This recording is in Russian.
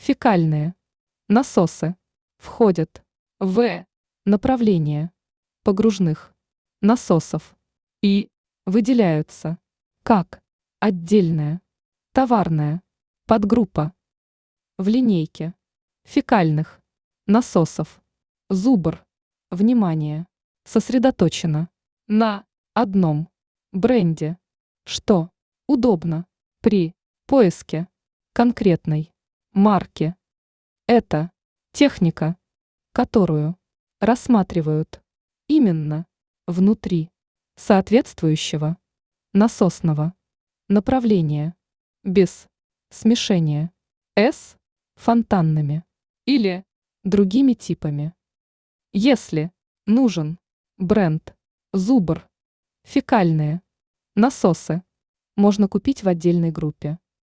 Фекальные насосы входят в направление погружных насосов и выделяются как отдельная товарная подгруппа. В линейке фекальных насосов зубр внимание сосредоточено на одном бренде, что удобно при поиске конкретной марки. Это техника, которую рассматривают именно внутри соответствующего насосного направления, без смешения с фонтанными или другими типами. Если нужен бренд Зубр, фекальные насосы можно купить в отдельной группе.